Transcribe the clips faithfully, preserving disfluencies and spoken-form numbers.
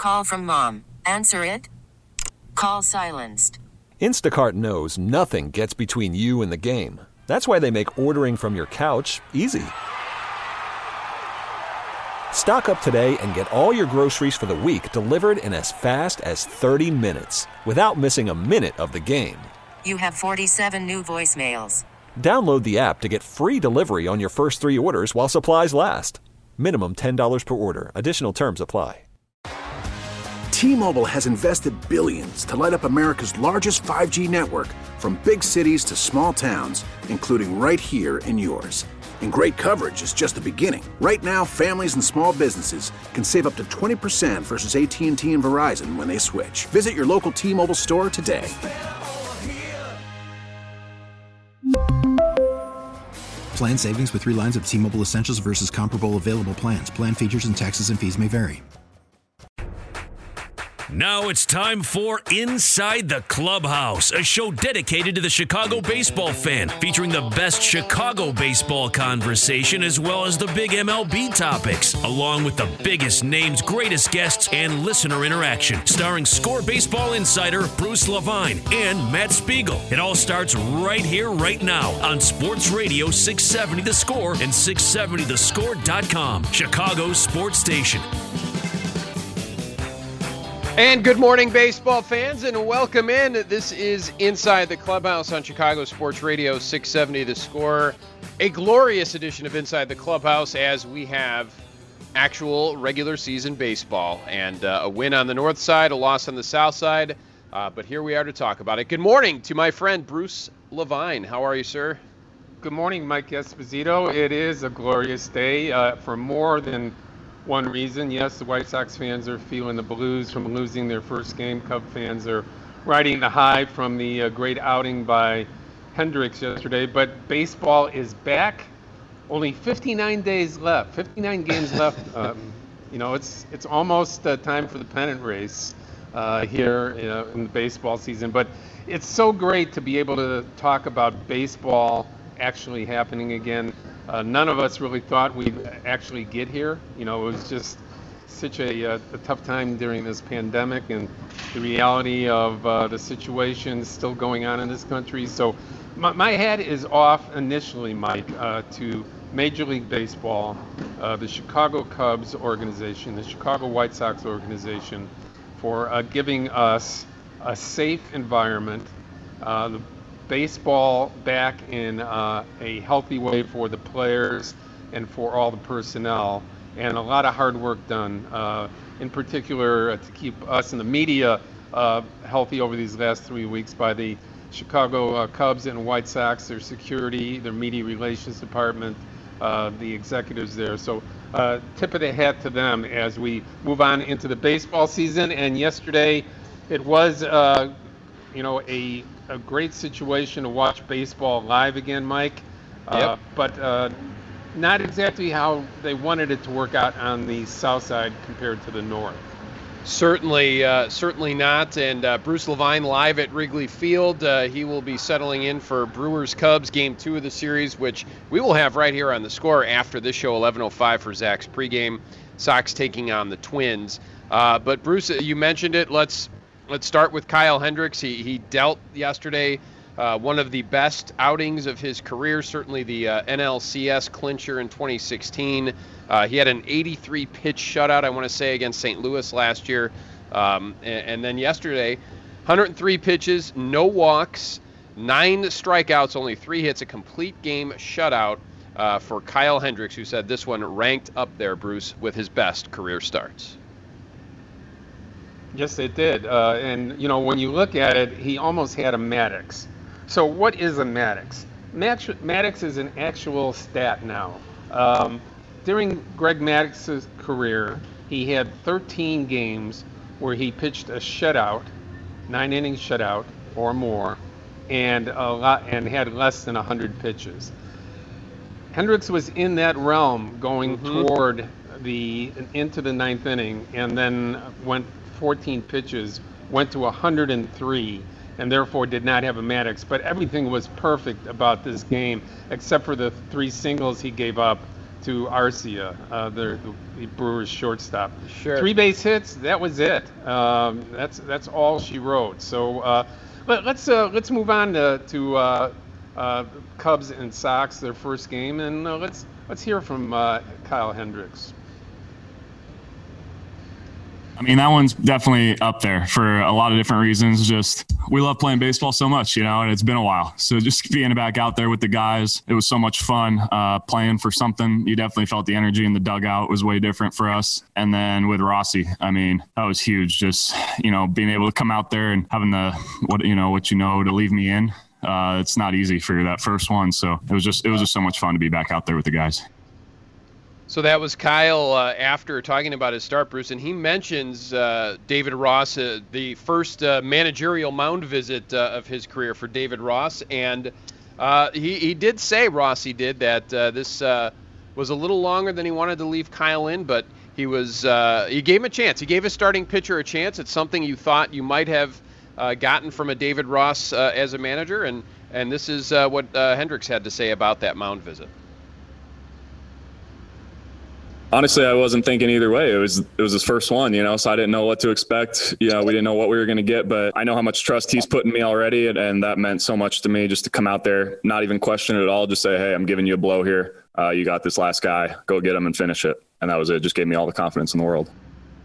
Call from mom. Answer it. Call silenced. Instacart knows nothing gets between you and the game. That's why they make ordering from your couch easy. Stock up today and get all your groceries for the week delivered in as fast as thirty minutes without missing a minute of the game. You have forty-seven new voicemails. Download the app to get free delivery on your first three orders while supplies last. Minimum ten dollars per order. Additional terms apply. T-Mobile has invested billions to light up America's largest five G network, from big cities to small towns, including right here in yours. And great coverage is just the beginning. Right now, families and small businesses can save up to twenty percent versus A T and T and Verizon when they switch. Visit your local T-Mobile store today. Plan savings with three lines of T-Mobile Essentials versus comparable available plans. Plan features and taxes and fees may vary. Now it's time for Inside the Clubhouse, a show dedicated to the Chicago baseball fan, featuring the best Chicago baseball conversation as well as the big M L B topics, along with the biggest names, greatest guests, and listener interaction. Starring Score Baseball insider Bruce Levine and Matt Spiegel. It all starts right here, right now on Sports Radio six seventy The Score and six seventy the score dot com, Chicago's sports station. And good morning, baseball fans, and welcome in. This is Inside the Clubhouse on Chicago Sports Radio six seventy The Score. A glorious edition of Inside the Clubhouse as we have actual regular season baseball. And uh, a win on the north side, a loss on the south side. Uh, but here we are to talk about it. Good morning to my friend Bruce Levine. How are you, sir? Good morning, Mike Esposito. It is a glorious day uh, for more than one reason. Yes, the White Sox fans are feeling the blues from losing their first game. Cub fans are riding the high from the uh, great outing by Hendricks yesterday. But baseball is back. Only fifty-nine days left, fifty-nine games left. Um, you know, it's it's almost uh, time for the pennant race uh, here uh, in the baseball season. But it's so great to be able to talk about baseball actually happening again. Uh, none of us really thought we'd actually get here. You know, it was just such a, uh, a tough time during this pandemic and the reality of uh, the situation still going on in this country. So my, my hat is off initially, Mike, uh, to Major League Baseball, uh, the Chicago Cubs organization, the Chicago White Sox organization, for uh, giving us a safe environment, uh, the baseball back in uh, a healthy way for the players and for all the personnel, and a lot of hard work done, uh, in particular uh, to keep us in the media uh, healthy over these last three weeks by the Chicago uh, Cubs and White Sox, their security, their media relations department, uh, the executives there. So uh, tip of the hat to them as we move on into the baseball season. And yesterday it was, uh, you know, a a great situation to watch baseball live again, Mike. Uh, yep. But uh, not exactly how they wanted it to work out on the south side compared to the north. Certainly, uh, certainly not. And uh, Bruce Levine live at Wrigley Field. Uh, he will be settling in for Brewers Cubs game two of the series, which we will have right here on the Score after this show, eleven oh five for Zach's pregame. Sox taking on the Twins. Uh, but Bruce, you mentioned it. Let's Let's start with Kyle Hendricks. He he dealt yesterday uh, one of the best outings of his career, certainly the uh, N L C S clincher in twenty sixteen. Uh, he had an eighty-three pitch shutout, I want to say, against Saint Louis last year. Um, and, and then yesterday, one hundred three pitches, no walks, nine strikeouts, only three hits, a complete game shutout uh, for Kyle Hendricks, who said this one ranked up there, Bruce, with his best career starts. Yes, it did. Uh, and, you know, when you look at it, he almost had a Maddox. So what is a Maddox? Maddox is an actual stat now. Um, during Greg Maddox's career, he had thirteen games where he pitched a shutout, nine inning shutout or more, and a lot, and had less than one hundred pitches. Hendricks was in that realm going mm-hmm. toward the into the ninth inning, and then went fourteen pitches, went to one hundred three, and therefore did not have a Maddox. But everything was perfect about this game, except for the three singles he gave up to Arcia, uh, the, the Brewers shortstop. Sure. Three base hits. That was it. Um, that's that's all she wrote. So uh, let, let's uh, let's move on to, to uh, uh, Cubs and Sox, their first game, and uh, let's let's hear from uh, Kyle Hendricks. I mean, that one's definitely up there for a lot of different reasons. Just we love playing baseball so much, you know, and it's been a while. So just being back out there with the guys, it was so much fun uh, playing for something. You definitely felt the energy in the dugout was way different for us. And then with Rossi, I mean, that was huge. Just, you know, being able to come out there and having the, what, you know, what you know, to leave me in. Uh, it's not easy for that first one. So it was just, it was just so much fun to be back out there with the guys. So that was Kyle uh, after talking about his start, Bruce, and he mentions uh, David Ross, uh, the first uh, managerial mound visit uh, of his career for David Ross, and uh, he, he did say, Rossi did, that uh, this uh, was a little longer than he wanted to leave Kyle in, but he was uh, he gave him a chance. He gave a starting pitcher a chance. It's something you thought you might have uh, gotten from a David Ross uh, as a manager, and, and this is uh, what uh, Hendricks had to say about that mound visit. Honestly, I wasn't thinking either way. It was it was his first one, you know, so I didn't know what to expect. You know, we didn't know what we were going to get, but I know how much trust he's put in me already, and, and that meant so much to me just to come out there, not even question it at all, just say, hey, I'm giving you a blow here. Uh, you got this last guy. Go get him and finish it. And that was it. Just gave me all the confidence in the world.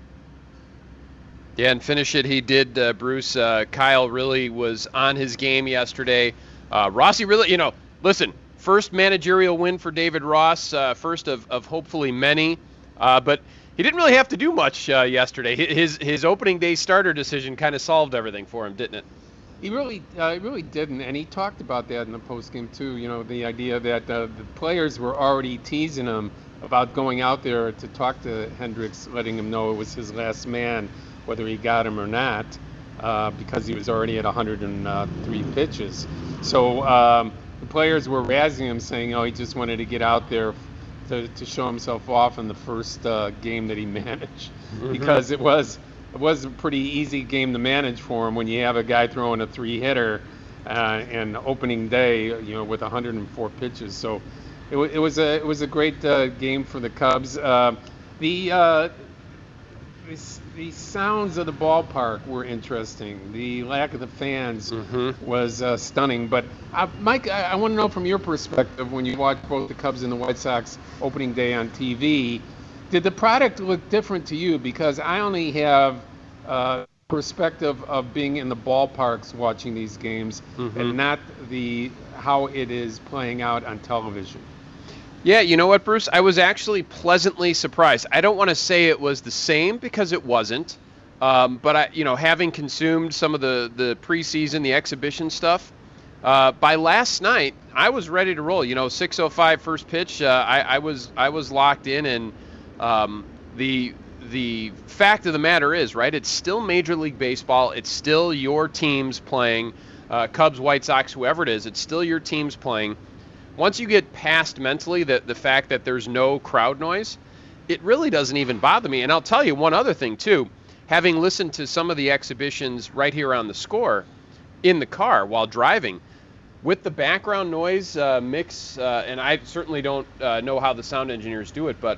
Yeah, and finish it he did, uh, Bruce. Uh, Kyle really was on his game yesterday. Uh, Rossi really, you know, listen, first managerial win for David Ross, uh, first of, of hopefully many. Uh, but he didn't really have to do much uh, yesterday. His his opening day starter decision kind of solved everything for him, didn't it? He really, uh, he really didn't, and he talked about that in the postgame too. You know, the idea that uh, the players were already teasing him about going out there to talk to Hendricks, letting him know it was his last man, whether he got him or not, uh, because he was already at one hundred three pitches. So um, the players were razzing him, saying, "Oh, he just wanted to get out there to, to show himself off in the first uh, game that he managed," mm-hmm. because it was it was a pretty easy game to manage for him when you have a guy throwing a three hitter uh, and opening day, you know, with one hundred four pitches. So it, w- it was a it was a great uh, game for the Cubs. Uh, the uh, the the sounds of the ballpark were interesting. The lack of the fans mm-hmm. was uh, stunning. But uh, Mike, I, I want to know from your perspective, when you watched both the Cubs and the White Sox opening day on T V, did the product look different to you? Because I only have uh, perspective of being in the ballparks watching these games, mm-hmm. and not the how it is playing out on television. Yeah, you know what, Bruce? I was actually pleasantly surprised. I don't want to say it was the same because it wasn't. Um, but, I, you know, having consumed some of the, the preseason, the exhibition stuff, uh, by last night, I was ready to roll. You know, six oh five first pitch, uh, I, I was I was locked in. And um, the the fact of the matter is, right, it's still Major League Baseball. It's still your teams playing, uh, Cubs, White Sox, whoever it is. It's still your teams playing. Once you get past mentally the, the fact that there's no crowd noise, it really doesn't even bother me. And I'll tell you one other thing, too. Having listened to some of the exhibitions right here on the Score in the car while driving, with the background noise uh, mix, uh, and I certainly don't uh, know how the sound engineers do it, but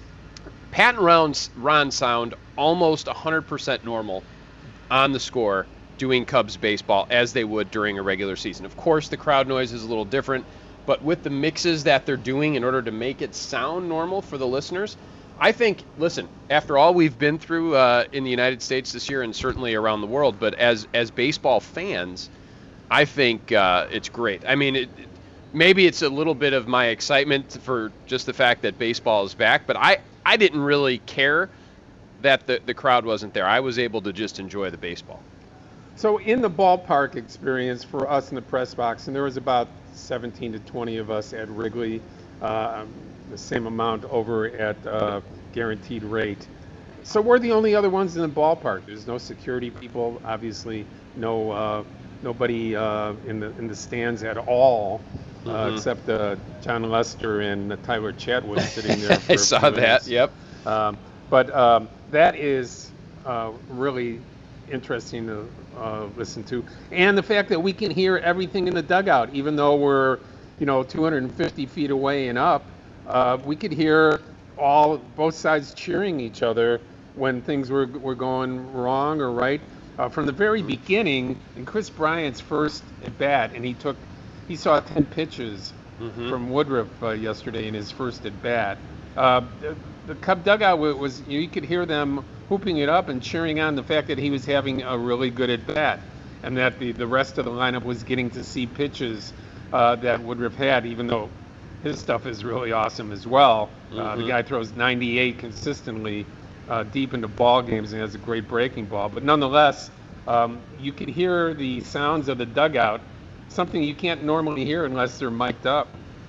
Pat and Ron's, Ron sound almost one hundred percent normal on the Score doing Cubs baseball as they would during a regular season. Of course, the crowd noise is a little different. But with the mixes that they're doing in order to make it sound normal for the listeners, I think, listen, after all we've been through uh, in the United States this year and certainly around the world, but as as baseball fans, I think uh, it's great. I mean, it, maybe it's a little bit of my excitement for just the fact that baseball is back, but I, I didn't really care that the, the crowd wasn't there. I was able to just enjoy the baseball. So in the ballpark experience for us in the press box, and there was about seventeen to twenty of us at Wrigley, uh, the same amount over at uh, Guaranteed Rate. So we're the only other ones in the ballpark. There's no security people, obviously, no uh, nobody uh, in the in the stands at all, uh, mm-hmm. except uh, John Lester and uh, Tyler Chatwood sitting there. For I saw that. Yep. Um, but um, that is uh, really interesting to uh, listen to, and the fact that we can hear everything in the dugout, even though we're, you know, two hundred fifty feet away and up. uh, we could hear all both sides cheering each other when things were were going wrong or right. Uh, from the very beginning, in Chris Bryant's first at bat, and he took, he saw ten pitches mm-hmm. from Woodruff uh, yesterday in his first at bat. Uh, the, the Cub dugout was, was you, know, you could hear them whooping it up and cheering on the fact that he was having a really good at bat, and that the, the rest of the lineup was getting to see pitches uh, that Woodruff had, even though his stuff is really awesome as well. Mm-hmm. Uh, the guy throws ninety-eight consistently. Uh, deep into ball games and has a great breaking ball. But nonetheless, um, you could hear the sounds of the dugout, something you can't normally hear unless they're mic'd up.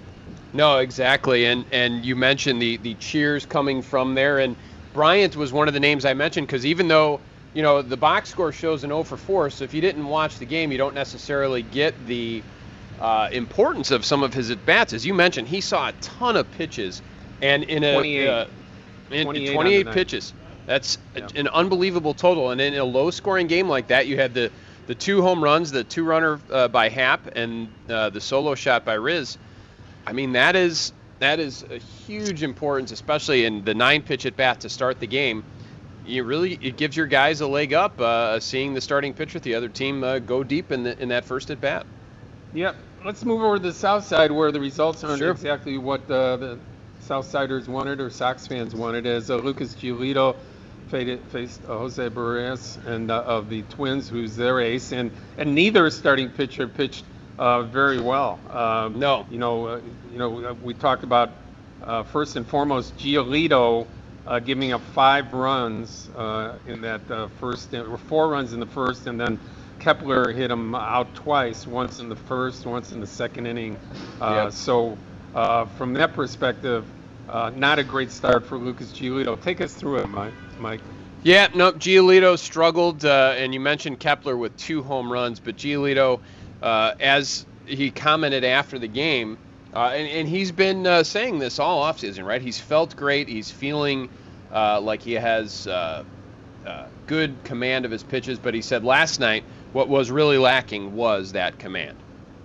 No, exactly. And and you mentioned the, the cheers coming from there. And Bryant was one of the names I mentioned because even though, you know, the box score shows an oh for four, so if you didn't watch the game, you don't necessarily get the uh, importance of some of his at-bats. As you mentioned, he saw a ton of pitches. And in a... twenty-eight. Uh, twenty-eight, twenty-eight pitches. That's yeah. an unbelievable total. And in a low-scoring game like that, you had the, the two home runs, the two-runner uh, by Happ, and uh, the solo shot by Riz. I mean, that is that is a huge importance, especially in the nine-pitch at bat to start the game. You really it gives your guys a leg up, uh, seeing the starting pitcher with the other team uh, go deep in the, in that first at bat. Yep. Let's move over to the South Side where the results aren't sure. exactly what uh, the Southsiders wanted or Sox fans wanted, as uh, Lucas Giolito faced uh, Jose Barrios and uh, of the Twins, who's their ace, and and neither starting pitcher pitched uh, very well. Um, no, you know, uh, you know, we talked about uh, first and foremost Giolito uh, giving up five runs uh, in that uh, first, or four runs in the first, and then Kepler hit him out twice, once in the first, once in the second inning. Uh, yep. So uh, from that perspective. Uh, not a great start for Lucas Giolito. Take us through it, Mike. Mike. Yeah, no, Giolito struggled, uh, and you mentioned Kepler with two home runs, but Giolito, uh, as he commented after the game, uh, and, and he's been uh, saying this all offseason, right? He's felt great. He's feeling uh, like he has uh, uh, good command of his pitches, but he said last night what was really lacking was that command.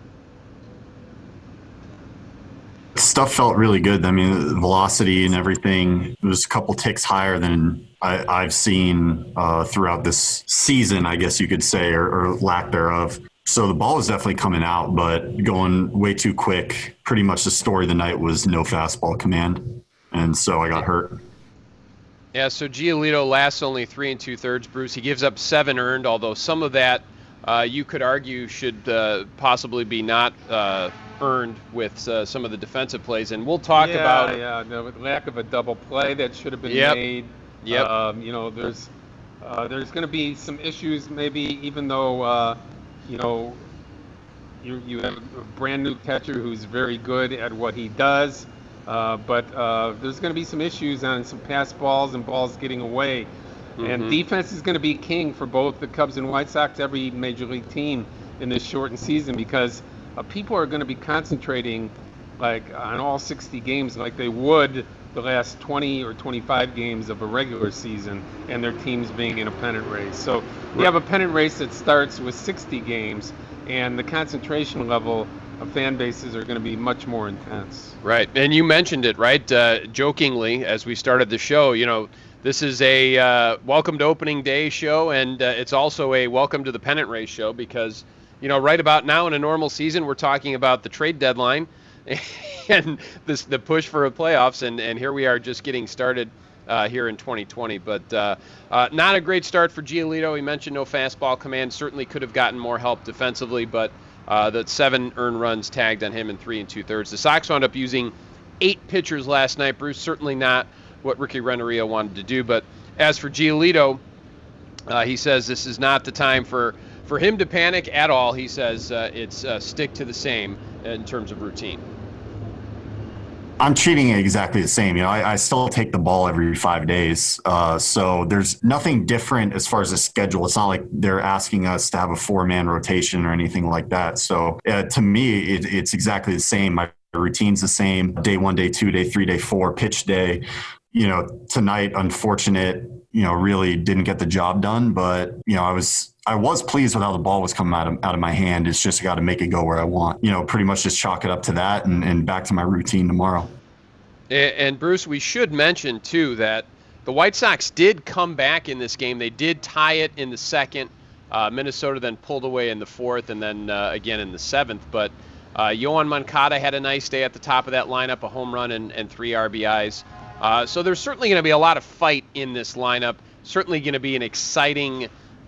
Stuff felt really good. I mean, the velocity and everything was a couple ticks higher than I, I've seen uh, throughout this season, I guess you could say, or, or lack thereof. So the ball was definitely coming out, but going way too quick. Pretty much the story of the night was no fastball command, and so I got hurt. Yeah, so Giolito lasts only three and two-thirds, Bruce. He gives up seven earned, although some of that uh, you could argue should uh, possibly be not uh, earned with uh, some of the defensive plays, and we'll talk yeah, about yeah, the lack of a double play that should have been yep. made. Yep. Um, you know, there's uh, there's going to be some issues, maybe even though uh, you know you you have a brand new catcher who's very good at what he does, uh, but uh, there's going to be some issues on some pass balls and balls getting away. Mm-hmm. And defense is going to be king for both the Cubs and White Sox, every major league team in this shortened season, because uh, people are going to be concentrating like on all sixty games like they would the last twenty or twenty-five games of a regular season, and their teams being in a pennant race. So you have a pennant race that starts with sixty games, and the concentration level of fan bases are going to be much more intense. Right, and you mentioned it, right, uh, jokingly, as we started the show, you know, this is a uh, welcome to opening day show, and uh, it's also a welcome to the pennant race show because, you know, right about now in a normal season, we're talking about the trade deadline and this the push for a playoffs, and, and here we are just getting started uh, here in twenty twenty. But uh, uh, not a great start for Giolito. He mentioned no fastball command. Certainly could have gotten more help defensively, but uh, the seven earned runs tagged on him in three and two-thirds. The Sox wound up using eight pitchers last night, Bruce. Certainly not what Ricky Renteria wanted to do. But as for Giolito, uh, he says this is not the time for, for him to panic at all. He says uh, it's uh, stick to the same in terms of routine. I'm treating it exactly the same. You know, I, I still take the ball every five days. Uh, so there's nothing different as far as the schedule. It's not like they're asking us to have a four-man rotation or anything like that. So uh, to me, it, it's exactly the same. My routine's the same. Day one, day two, day three, day four, pitch day. You know, tonight, unfortunate, you know, really didn't get the job done. But, you know, I was I was pleased with how the ball was coming out of, out of my hand. It's just got to make it go where I want. You know, pretty much just chalk it up to that and, and back to my routine tomorrow. And, and Bruce, we should mention, too, that the White Sox did come back in this game. They did tie it in the second. Uh, Minnesota then pulled away in the fourth and then uh, again in the seventh. But uh, Yoan Moncada had a nice day at the top of that lineup, a home run and, and three R B Is. Uh, so there's certainly going to be a lot of fight in this lineup. Certainly going to be an exciting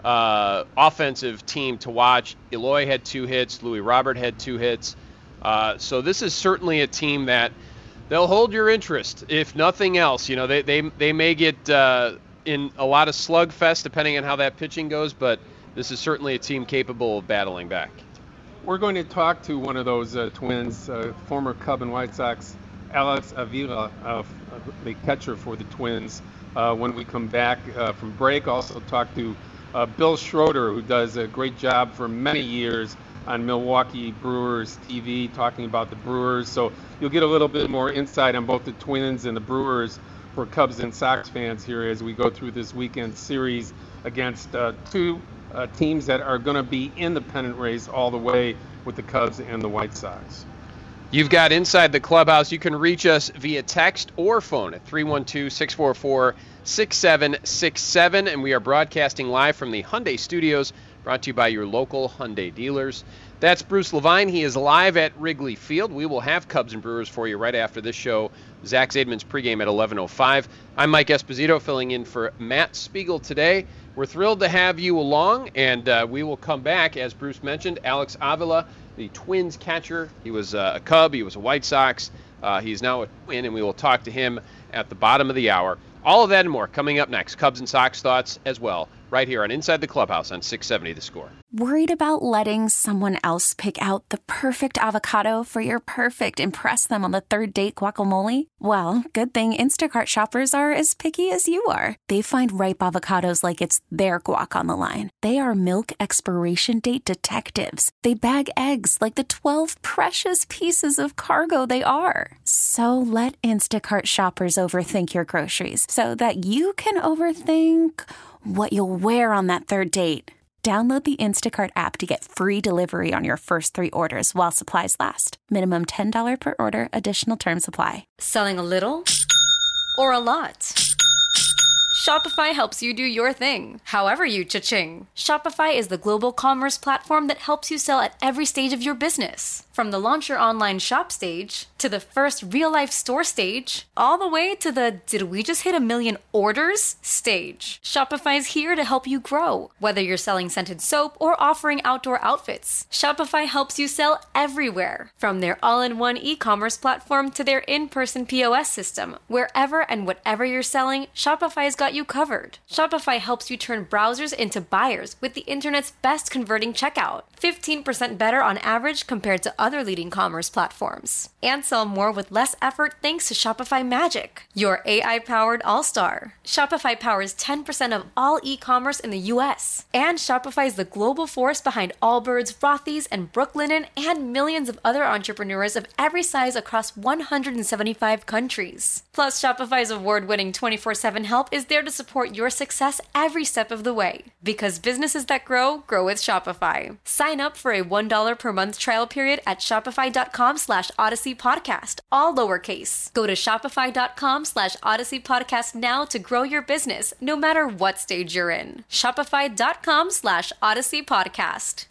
uh, offensive team to watch. Eloy had two hits. Louis Robert had two hits. Uh, so this is certainly a team that they'll hold your interest, if nothing else. You know, they they, they may get uh, in a lot of slugfest depending on how that pitching goes, but this is certainly a team capable of battling back. We're going to talk to one of those uh, twins, uh, former Cub and White Sox, Alex Avila, uh, the catcher for the Twins, uh, when we come back uh, from break. Also talk to uh, Bill Schroeder, who does a great job for many years on Milwaukee Brewers T V, talking about the Brewers. So you'll get a little bit more insight on both the Twins and the Brewers for Cubs and Sox fans here as we go through this weekend series against uh, two uh, teams that are going to be in the pennant race all the way with the Cubs and the White Sox. You've got Inside the Clubhouse. You can reach us via text or phone at three one two, six four four, six seven six seven, and we are broadcasting live from the Hyundai Studios, brought to you by your local Hyundai dealers. That's Bruce Levine. He is live at Wrigley Field. We will have Cubs and Brewers for you right after this show. Zach Zaidman's pregame at eleven oh five. I'm Mike Esposito, filling in for Matt Spiegel today. We're thrilled to have you along, and uh, we will come back, as Bruce mentioned, Alex Avila, the Twins catcher. He was uh, a Cub. He was a White Sox. Uh, he's now a Twin, and we will talk to him at the bottom of the hour. All of that and more coming up next. Cubs and Sox thoughts as well, right here on Inside the Clubhouse on six seventy The Score. Worried about letting someone else pick out the perfect avocado for your perfect impress them on the third date guacamole? Well, good thing Instacart shoppers are as picky as you are. They find ripe avocados like it's their guac on the line. They are milk expiration date detectives. They bag eggs like the twelve precious pieces of cargo they are. So let Instacart shoppers overthink your groceries so that you can overthink what you'll wear on that third date. Download the Instacart app to get free delivery on your first three orders while supplies last. Minimum ten dollars per order. Additional terms apply. Selling a little or a lot? Shopify helps you do your thing, however you cha-ching. Shopify is the global commerce platform that helps you sell at every stage of your business. From the launch your online shop stage, to the first real-life store stage, all the way to the did we just hit a million orders stage. Shopify is here to help you grow. Whether you're selling scented soap or offering outdoor outfits, Shopify helps you sell everywhere. From their all-in-one e-commerce platform to their in-person P O S system, wherever and whatever you're selling, Shopify's got you covered. Shopify helps you turn browsers into buyers with the internet's best converting checkout. fifteen percent better on average compared to other leading commerce platforms. And sell more with less effort thanks to Shopify Magic, your A I-powered all-star. Shopify powers ten percent of all e-commerce in the U S. And Shopify is the global force behind Allbirds, Rothy's, and Brooklinen, and millions of other entrepreneurs of every size across one hundred seventy-five countries. Plus, Shopify's award-winning twenty-four seven help is there to support your success every step of the way. Because businesses that grow, grow with Shopify. Sign up for a one dollar per month trial period at shopify.com slash Odyssey Podcast, all lowercase. Go to shopify.com slash Odyssey Podcast now to grow your business, no matter what stage you're in. Shopify.com slash Odyssey Podcast.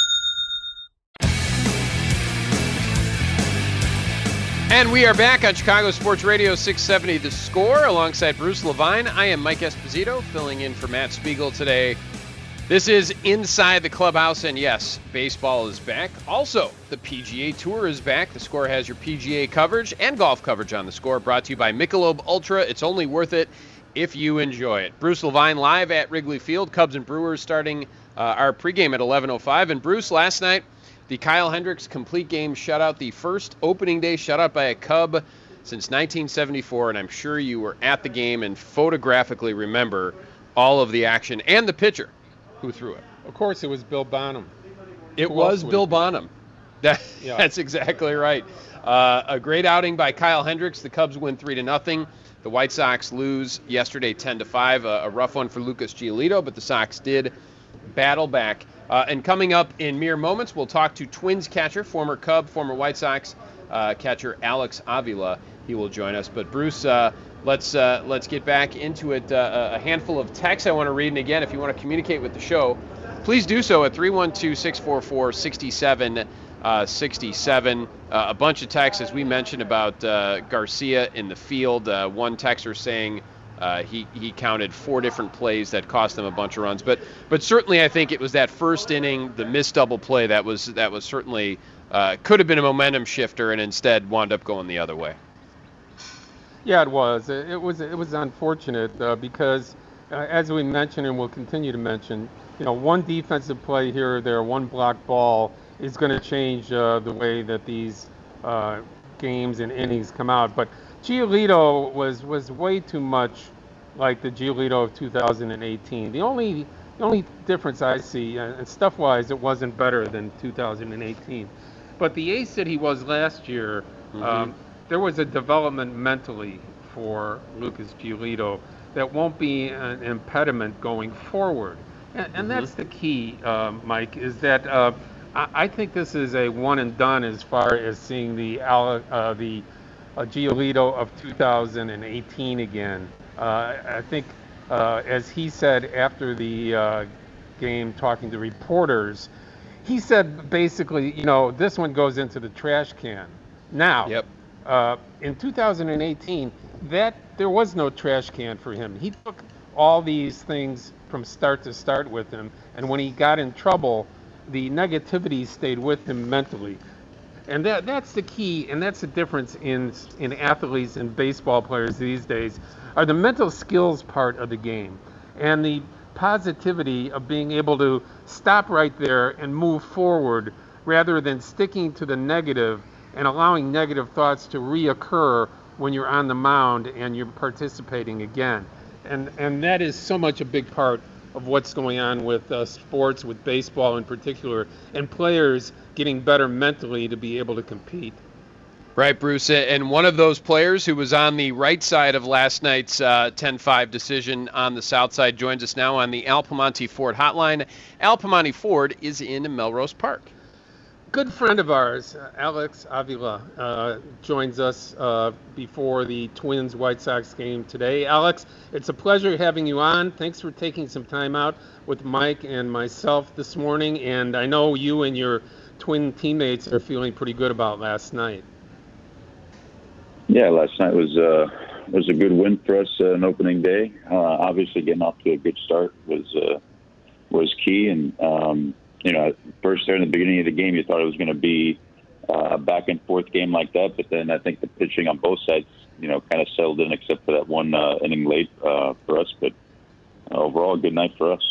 And we are back on Chicago Sports Radio six seventy The Score alongside Bruce Levine. I am Mike Esposito, filling in for Matt Spiegel today. This is Inside the Clubhouse, and yes, baseball is back. Also, the P G A Tour is back. The Score has your P G A coverage and golf coverage on The Score, brought to you by Michelob Ultra. It's only worth it if you enjoy it. Bruce Levine live at Wrigley Field. Cubs and Brewers starting uh, our pregame at eleven oh five. And Bruce, last night, the Kyle Hendricks complete game shutout, the first opening day shutout by a Cub since nineteen seventy-four, and I'm sure you were at the game and photographically remember all of the action and the pitcher who threw it. Of course, it was Bill Bonham. It Who was Bill Bonham. That, yeah. That's exactly right. Uh, a great outing by Kyle Hendricks. The Cubs win three to nothing. The White Sox lose yesterday ten to five. A, a rough one for Lucas Giolito, but the Sox did battle back. Uh, and coming up in mere moments, we'll talk to Twins catcher, former Cub, former White Sox uh, catcher Alex Avila. he will join us. But Bruce, uh, let's uh, let's get back into it. Uh, a handful of texts I want to read, and again, if you want to communicate with the show, please do so at three one two, six four four, six seven six seven. Uh, a bunch of texts, as we mentioned, about uh, Garcia in the field. Uh, one texter saying uh, he he counted four different plays that cost them a bunch of runs. But but certainly, I think it was that first inning, the missed double play that was that was certainly uh, could have been a momentum shifter, and instead wound up going the other way. Yeah, it was. It was it was unfortunate uh, because, uh, as we mentioned and will continue to mention, you know, one defensive play here or there, one blocked ball is going to change uh, the way that these uh, games and innings come out. But Giolito was was way too much like the Giolito of two thousand eighteen. The only the only difference I see, uh, and stuff-wise, it wasn't better than two thousand eighteen. But the ace that he was last year, mm-hmm. um, there was a development mentally for Lucas Giolito that won't be an impediment going forward. And, and mm-hmm. that's the key, uh, Mike, is that uh, I, I think this is a one and done as far as seeing the uh, the uh, Giolito of two thousand eighteen again. Uh, I think, uh, as he said after the uh, game, talking to reporters, he said basically, you know, this one goes into the trash can. Now, yep. uh, in two thousand eighteen, that there was no trash can for him. He took all these things from start to start with him, and when he got in trouble, the negativity stayed with him mentally. And that that's the key, and that's the difference in in athletes and baseball players these days, are the mental skills part of the game and the positivity of being able to stop right there and move forward rather than sticking to the negative and allowing negative thoughts to reoccur when you're on the mound and you're participating again. And and that is so much a big part of what's going on with uh, sports, with baseball in particular, and players getting better mentally to be able to compete. Right, Bruce. And one of those players who was on the right side of last night's uh, ten five decision on the south side joins us now on the Al Piemonte Ford hotline. Al Piemonte Ford is in Melrose Park. Good friend of ours, uh, Alex Avila, uh, joins us uh, before the Twins-White Sox game today. Alex, it's a pleasure having you on. Thanks for taking some time out with Mike and myself this morning. And I know you and your Twin teammates are feeling pretty good about last night. Yeah, last night was uh, was a good win for us, uh, an opening day. Uh, obviously, getting off to a good start was uh, was key. And um, you know, first there in the beginning of the game, you thought it was going to be uh, a back and forth game like that. But then I think the pitching on both sides, you know, kind of settled in, except for that one uh, inning late uh, for us. But uh, overall, a good night for us.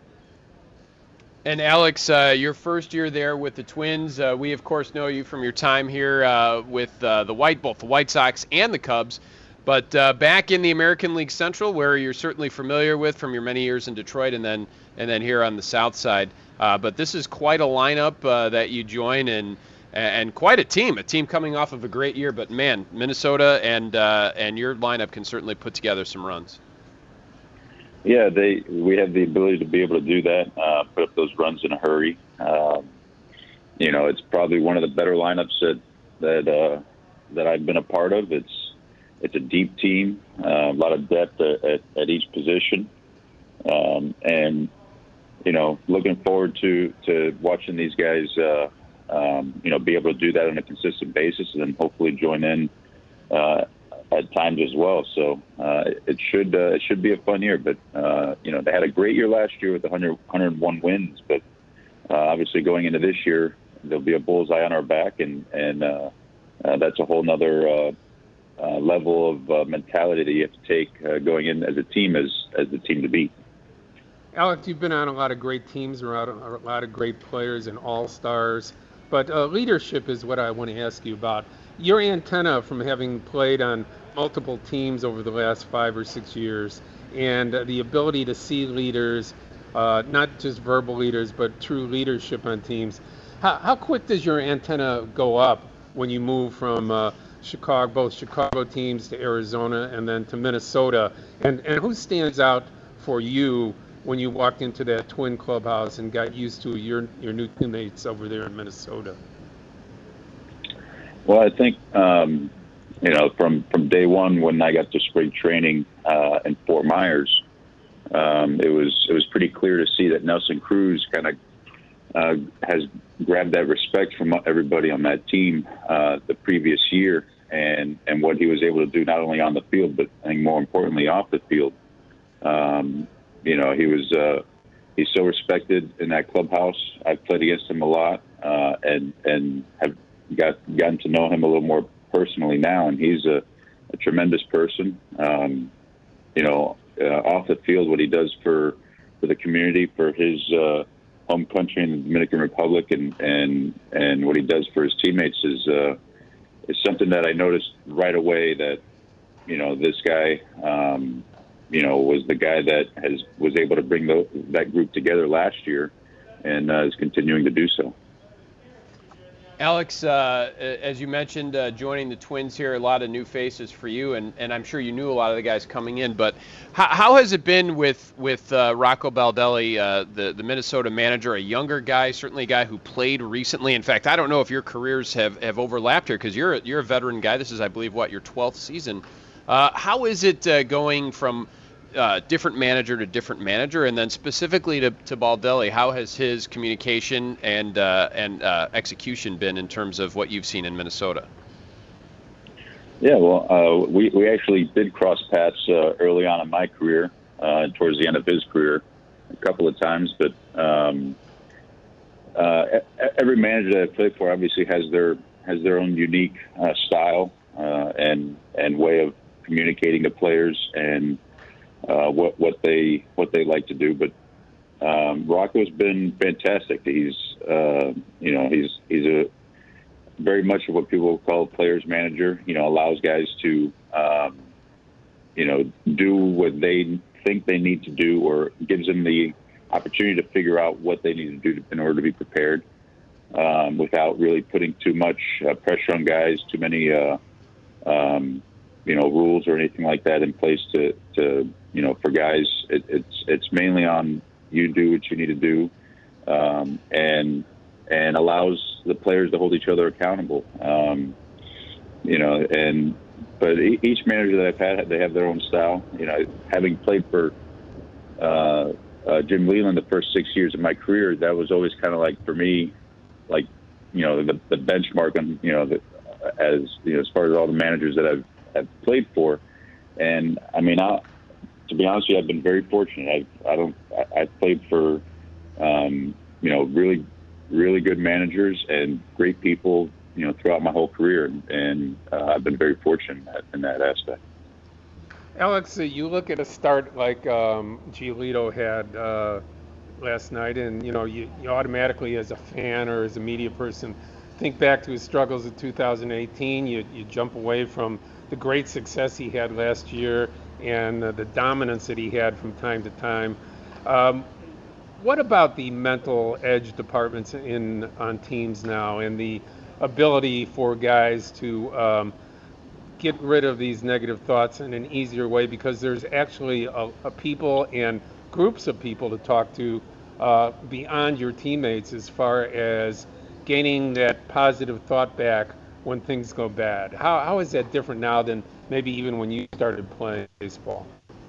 And Alex, uh, your first year there with the Twins, uh, we of course know you from your time here uh, with uh, the White, both the White Sox and the Cubs. But uh, back in the American League Central, where you're certainly familiar with from your many years in Detroit, and then and then here on the South Side. Uh, but this is quite a lineup uh, that you join, and and quite a team, a team coming off of a great year. But man, Minnesota and uh, and your lineup can certainly put together some runs. Yeah, they we have the ability to be able to do that, uh, put up those runs in a hurry. Um, you know, it's probably one of the better lineups that that uh, that I've been a part of. It's it's a deep team, uh, a lot of depth at, at, at each position, um, and you know, looking forward to, to watching these guys, uh, um, you know, be able to do that on a consistent basis, and then hopefully join in uh, at times as well. So uh, it should uh, it should be a fun year. But uh, you know, they had a great year last year with one hundred, one hundred one wins. But uh, obviously, going into this year, there'll be a bullseye on our back, and and uh, uh, that's a whole nother uh, uh, level of uh, mentality that you have to take uh, going in as a team, as as the team to beat. Alex, you've been on a lot of great teams, around a lot of great players and all-stars, but uh, leadership is what I want to ask you about. Your antenna from having played on multiple teams over the last five or six years, and uh, the ability to see leaders, uh, not just verbal leaders, but true leadership on teams. How, how quick does your antenna go up when you move from uh, Chicago, both Chicago teams to Arizona and then to Minnesota? And, and who stands out for you when you walked into that Twin clubhouse and got used to your your new teammates over there in Minnesota? Well, I think um, you know, from, from day one when I got to spring training uh, in Fort Myers, um, it was it was pretty clear to see that Nelson Cruz kind of uh, has grabbed that respect from everybody on that team uh, the previous year, and, and what he was able to do not only on the field, but I think more importantly off the field. Um, you know, he was uh, he's so respected in that clubhouse. I've played against him a lot uh, and and have got gotten to know him a little more personally now, and he's a, a tremendous person. Um, you know, uh, off the field, what he does for, for the community, for his uh, home country in the Dominican Republic, and, and and what he does for his teammates is uh, is something that I noticed right away. That you know, this guy, um, you know, was the guy that has was able to bring the, that group together last year, and uh, is continuing to do so. Alex, uh, as you mentioned, uh, joining the Twins here, a lot of new faces for you, and, and I'm sure you knew a lot of the guys coming in, but how, how has it been with with uh, Rocco Baldelli, uh, the, the Minnesota manager, a younger guy, certainly a guy who played recently? In fact, I don't know if your careers have, have overlapped here, because you're, you're a veteran guy. This is, I believe, what, your twelfth season. Uh, how is it uh, going from Uh, different manager to different manager, and then specifically to, to Baldelli, how has his communication and uh, and uh, execution been in terms of what you've seen in Minnesota? Yeah, well, uh, we we actually did cross paths uh, early on in my career, uh, towards the end of his career, a couple of times. But um, uh, every manager that I played for obviously has their has their own unique uh, style uh, and and way of communicating to players and Uh, what what they what they like to do, but um, Rocco's been fantastic. He's uh, you know he's he's a very much of what people call a players manager. You know, allows guys to um, you know do what they think they need to do, or gives them the opportunity to figure out what they need to do in order to be prepared, um, without really putting too much uh, pressure on guys, too many uh, um, you know rules or anything like that in place to to you know, for guys, it, it's it's mainly on you do what you need to do, um, and and allows the players to hold each other accountable. Um, you know, and but each manager that I've had, they have their own style. You know, having played for uh, uh, Jim Leyland the first six years of my career, that was always kind of like for me, like you know, the, the benchmark on you know, the, as you know, as far as all the managers that I've, I've played for, and I mean, I. To be honest with you, I've been very fortunate. I I don't I, I've played for um, you know really really good managers and great people you know throughout my whole career, and, and uh, I've been very fortunate in that, in that aspect. Alex, uh, you look at a start like um, Giolito had uh, last night, and you know you, you automatically, as a fan or as a media person, think back to his struggles in two thousand eighteen. You you jump away from the great success he had last year and uh, the dominance that he had from time to time. Um, what about the mental edge departments in on teams now, and the ability for guys to um, get rid of these negative thoughts in an easier way, because there's actually a, a people and groups of people to talk to uh, beyond your teammates, as far as gaining that positive thought back when things go bad? How how is that different now than maybe even when you started playing baseball?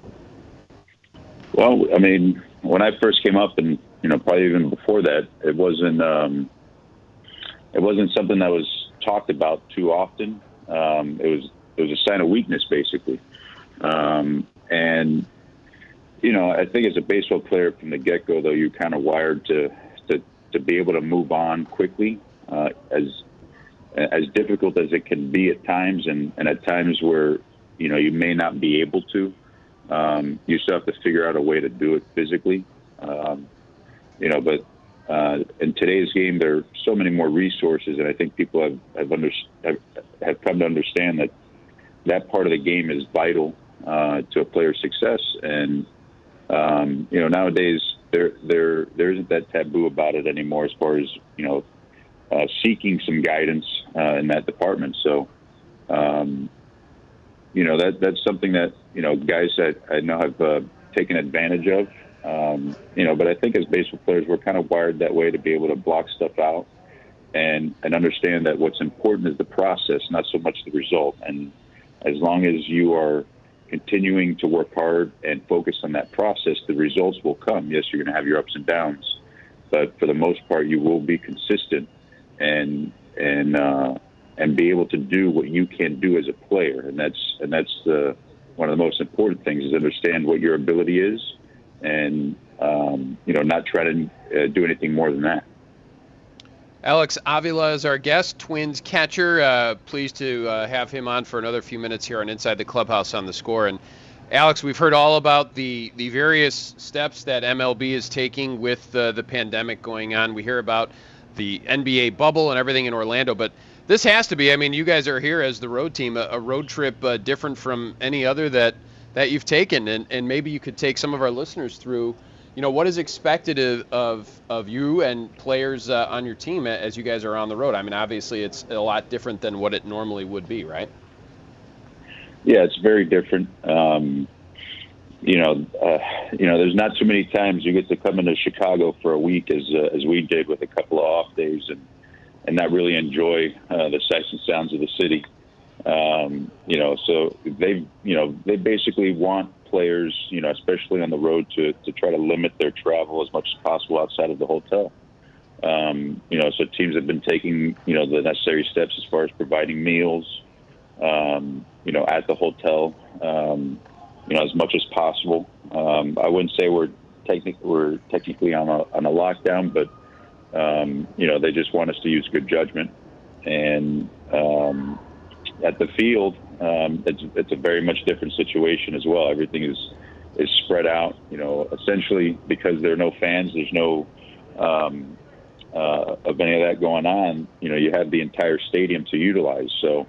Well, I mean, when I first came up, and you know, probably even before that, it wasn't um, it wasn't something that was talked about too often. Um, it was it was a sign of weakness, basically. Um, and you know, I think as a baseball player from the get-go, though, you're kind of wired to to to be able to move on quickly, uh, as as difficult as it can be at times, and, and at times where, you know, you may not be able to, um, you still have to figure out a way to do it physically. Um, you know, but uh, in today's game, there are so many more resources, and I think people have have, under, have, have come to understand that that part of the game is vital uh, to a player's success. And, um, you know, nowadays there, there, there isn't that taboo about it anymore, as far as, you know, Uh, seeking some guidance uh, in that department. So, um, you know, that that's something that, you know, guys that I know have uh, taken advantage of, um, you know, but I think as baseball players, we're kind of wired that way to be able to block stuff out and, and understand that what's important is the process, not so much the result. And, as long as you are continuing to work hard and focus on that process, the results will come. Yes, you're going to have your ups and downs, but for the most part, you will be consistent and and uh, and be able to do what you can do as a player. And that's and that's the one of the most important things is understand what your ability is, and um, you know, not try to uh, do anything more than that. Alex Avila is our guest, Twins catcher. Uh, pleased to uh, have him on for another few minutes here on Inside the Clubhouse on the Score. And Alex, we've heard all about the, the various steps that M L B is taking with uh, the pandemic going on. We hear about the N B A bubble and everything in Orlando, but this has to be, I mean, you guys are here as the road team, a, a road trip uh, different from any other that, that you've taken. And, and maybe you could take some of our listeners through, you know, what is expected of of, of you and players uh, on your team as you guys are on the road? I mean, obviously it's a lot different than what it normally would be, right? Yeah, it's very different. Um, you know, uh, you know, there's not too many times you get to come into Chicago for a week as uh, as we did with a couple of off days and, and not really enjoy uh, the sights and sounds of the city. Um, you know, so they, you know, they basically want players, you know, especially on the road, to, to try to limit their travel as much as possible outside of the hotel. Um, you know, so teams have been taking, you know, the necessary steps as far as providing meals, um, you know, at the hotel, um, you know, as much as possible. Um, I wouldn't say we're technically we're technically on a on a lockdown, but um, you know, they just want us to use good judgment. And um, at the field, um, it's it's a very much different situation as well. Everything is is spread out. You know, essentially because there are no fans, there's no um, uh, of any of that going on. You know, you have the entire stadium to utilize. So.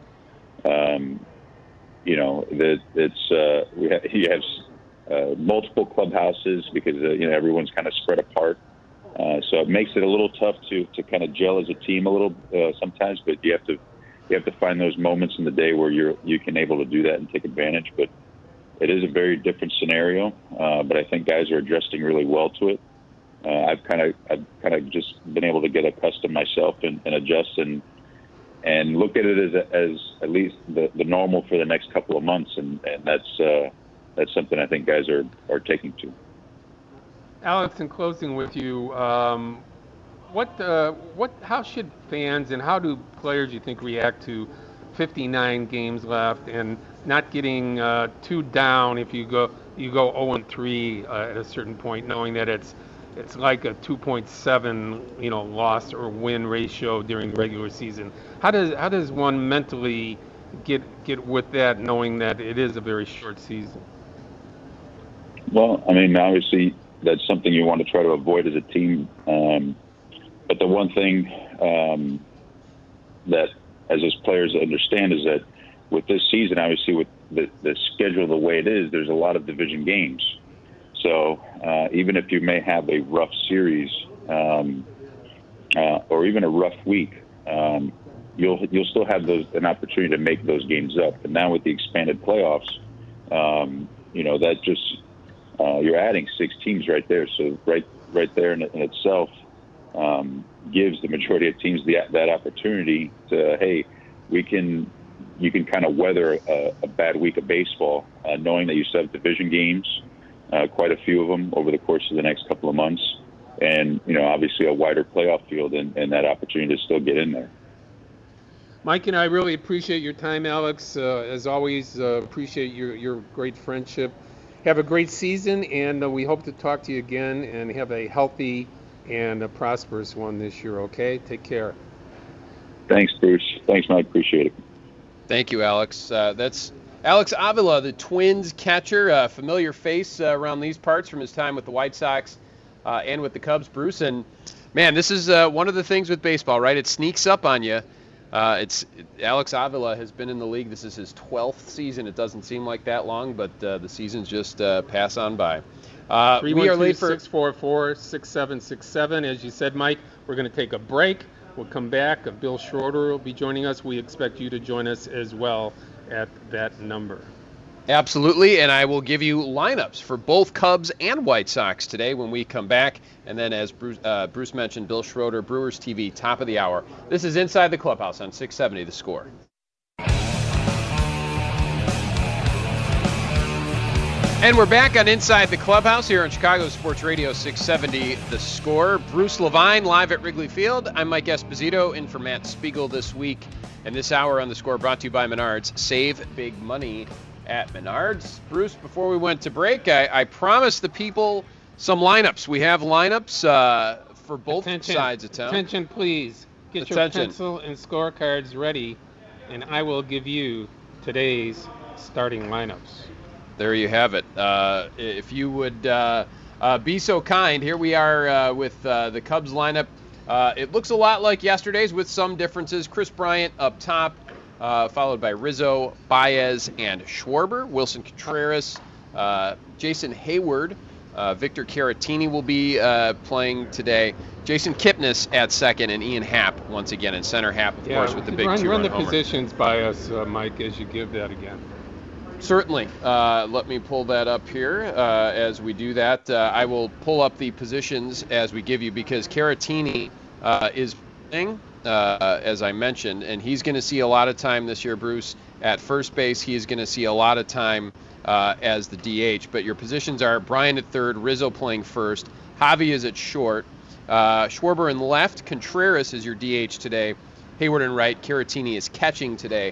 Um, You know, that it's uh, we have, you have uh, multiple clubhouses because uh, you know everyone's kind of spread apart, uh, so it makes it a little tough to, to kind of gel as a team a little uh, sometimes. But you have to you have to find those moments in the day where you're you can able to do that and take advantage. But it is a very different scenario. Uh, but I think guys are adjusting really well to it. Uh, I've kind of I've kind of just been able to get accustomed myself and, and adjust and. and look at it as, as at least the, the normal for the next couple of months. And, and that's uh, that's something I think guys are, are taking to. Alex, in closing with you, um, what uh, what how should fans and how do players, you think, react to fifty-nine games left and not getting uh, too down if you go you go oh and three uh, at a certain point, knowing that it's It's like a two point seven, you know, loss or win ratio during the regular season. How does how does one mentally get get with that, knowing that it is a very short season? Well, I mean, obviously that's something you want to try to avoid as a team. Um, but the one thing um, that, as us players understand, is that with this season, obviously with the, the schedule the way it is, there's a lot of division games. So uh, even if you may have a rough series um, uh, or even a rough week, um, you'll you'll still have those an opportunity to make those games up. And now with the expanded playoffs, um, you know that just uh, you're adding six teams right there. So right right there in, in itself um, gives the majority of teams the, that opportunity to hey, we can you can kind of weather a, a bad week of baseball, uh, knowing that you still have division games. Uh, quite a few of them over the course of the next couple of months. And, you know, obviously a wider playoff field and, and that opportunity to still get in there. Mike and I really appreciate your time, Alex. Uh, as always, uh, appreciate your, your great friendship. Have a great season, and uh, we hope to talk to you again and have a healthy and a prosperous one this year, okay? Take care. Thanks, Bruce. Thanks, Mike. Appreciate it. Thank you, Alex. Uh, that's Alex Avila, the Twins catcher, a familiar face uh, around these parts from his time with the White Sox uh, and with the Cubs, Bruce. And, man, this is uh, one of the things with baseball, right? It sneaks up on you. Uh, it's Alex Avila has been in the league. This is his twelfth season. It doesn't seem like that long, but uh, the seasons just uh, pass on by. Uh, we are late for six four four, six seven six seven. As you said, Mike, we're going to take a break. We'll come back. Bill Schroeder will be joining us. We expect you to join us as well at that number. Absolutely, and I will give you lineups for both Cubs and White Sox today when we come back. And then, as Bruce, uh, Bruce mentioned, Bill Schroeder, Brewers T V, top of the hour. This is Inside the Clubhouse on six seventy The Score. And we're back on Inside the Clubhouse here on Chicago Sports Radio six seventy The Score. Bruce Levine live at Wrigley Field. I'm Mike Esposito in for Matt Spiegel this week. And this hour on The Score brought to you by Menards. Save big money at Menards. Bruce, before we went to break, I, I promised the people some lineups. We have lineups uh, for both attention, sides of town. Attention, please. Get attention. your pencil and scorecards ready, and I will give you today's starting lineups. There you have it. Uh, if you would uh, uh, be so kind, here we are uh, with uh, the Cubs lineup. Uh, it looks a lot like yesterday's with some differences. Chris Bryant up top, uh, followed by Rizzo, Baez, and Schwarber. Wilson Contreras, uh, Jason Hayward, uh, Victor Caratini will be uh, playing today. Jason Kipnis at second, and Ian Happ once again in center. Happ, of yeah, course, with the big run, two-run run the homer. positions by us, uh, Mike, as you give that again. Certainly. Uh, let me pull that up here. Uh, as we do that, uh, I will pull up the positions as we give you, because Caratini uh, is playing, uh, as I mentioned, and he's going to see a lot of time this year, Bruce, at first base. He is going to see a lot of time uh, as the D H. But your positions are Bryant at third, Rizzo playing first, Javi is at short, uh, Schwarber in left, Contreras is your D H today, Hayward in right, Caratini is catching today.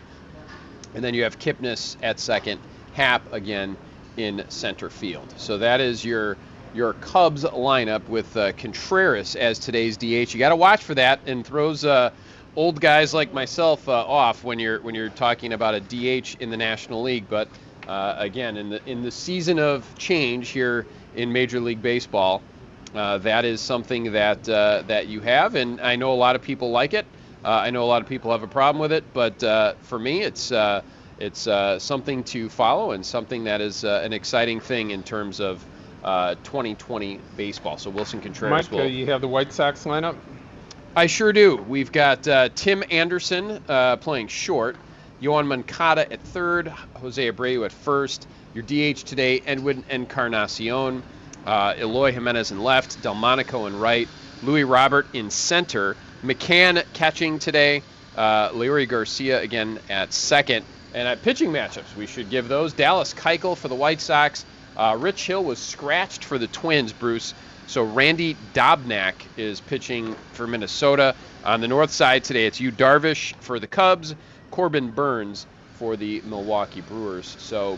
And then you have Kipnis at second, Happ again in center field. So that is your your Cubs lineup with uh, Contreras as today's D H. You got to watch for that, and throws uh, old guys like myself uh, off when you're when you're talking about a D H in the National League. But uh, again, in the in the season of change here in Major League Baseball, uh, that is something that uh, that you have, and I know a lot of people like it. Uh, I know a lot of people have a problem with it, but uh, for me, it's uh, it's uh, something to follow, and something that is uh, an exciting thing in terms of uh, twenty twenty baseball. So Wilson Contreras Mike, will. uh, you have the White Sox lineup? I sure do. We've got uh, Tim Anderson uh, playing short, Yoan Moncada at third, Jose Abreu at first. Your D H today, Edwin Encarnacion, uh, Eloy Jimenez in left, Delmonico in right, Louis Robert in center. McCann catching today, uh, Leury Garcia again at second. And at pitching matchups, we should give those. Dallas Keuchel for the White Sox. Uh, Rich Hill was scratched for the Twins, Bruce. So Randy Dobnak is pitching for Minnesota. On the north side today, it's Yu Darvish for the Cubs, Corbin Burns for the Milwaukee Brewers. So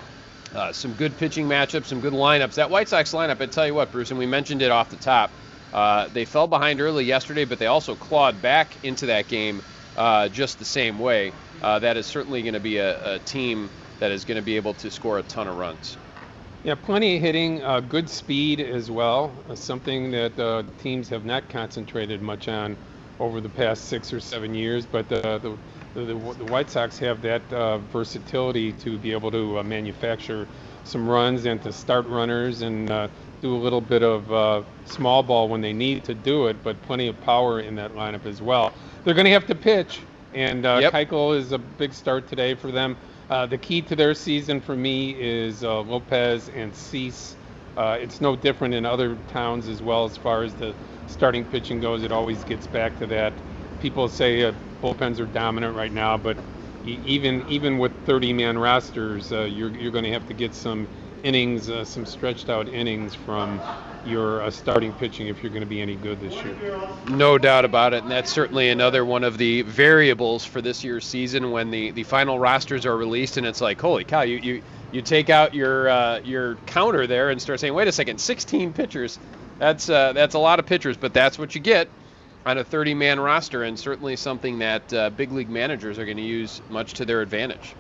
uh, some good pitching matchups, some good lineups. That White Sox lineup, I tell you what, Bruce, and we mentioned it off the top. Uh, they fell behind early yesterday, but they also clawed back into that game uh, just the same way. Uh, that is certainly going to be a, a team that is going to be able to score a ton of runs. Yeah, plenty of hitting, uh, good speed as well, uh, something that uh, teams have not concentrated much on over the past six or seven years, but uh, the, the, the White Sox have that uh, versatility to be able to uh, manufacture some runs and to start runners and uh, do a little bit of uh, small ball when they need to do it, but plenty of power in that lineup as well. They're going to have to pitch, and uh, yep. Keuchel is a big start today for them. Uh, the key to their season for me is uh, Lopez and Cease. Uh, it's no different in other towns as well as far as the starting pitching goes. It always gets back to that. People say uh, bullpens are dominant right now, but e- even even with thirty-man rosters, uh, you're you're going to have to get some innings, uh, some stretched out innings from your uh, starting pitching if you're going to be any good this year. No doubt about it, and that's certainly another one of the variables for this year's season when the, the final rosters are released, and it's like, holy cow, you you, you take out your uh, your counter there and start saying, wait a second, sixteen pitchers, that's uh, that's a lot of pitchers, but that's what you get on a thirty-man roster, and certainly something that uh, big league managers are going to use much to their advantage.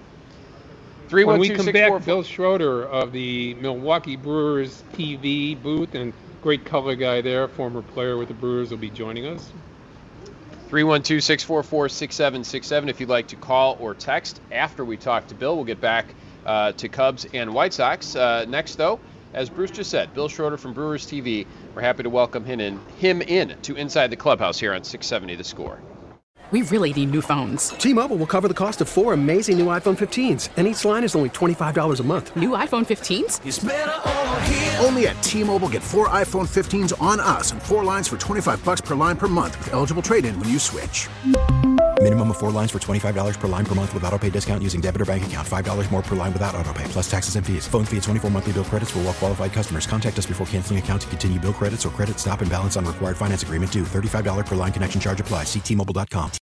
Three, when one, we two, come six, back, four, Bill Schroeder of the Milwaukee Brewers T V booth, and great color guy there, former player with the Brewers, will be joining us. three one two, six four four, six seven six seven if you'd like to call or text after we talk to Bill. We'll get back uh, to Cubs and White Sox. Uh, next, though, as Bruce just said, Bill Schroeder from Brewers T V. We're happy to welcome him in, him in to Inside the Clubhouse here on six seventy The Score. We really need new phones. T-Mobile will cover the cost of four amazing new iPhone fifteens, and each line is only twenty-five dollars a month. New iPhone fifteens? It's better over here. Only at T-Mobile, get four iPhone fifteens on us and four lines for twenty-five dollars per line per month with eligible trade-in when you switch. Minimum of four lines for twenty-five dollars per line per month with autopay discount using debit or bank account. five dollars more per line without autopay, plus taxes and fees. Phone fee at twenty-four monthly bill credits for well qualified customers. Contact us before canceling account to continue bill credits or credit stop and balance on required finance agreement due. thirty-five dollars per line connection charge applies. See T Mobile dot com.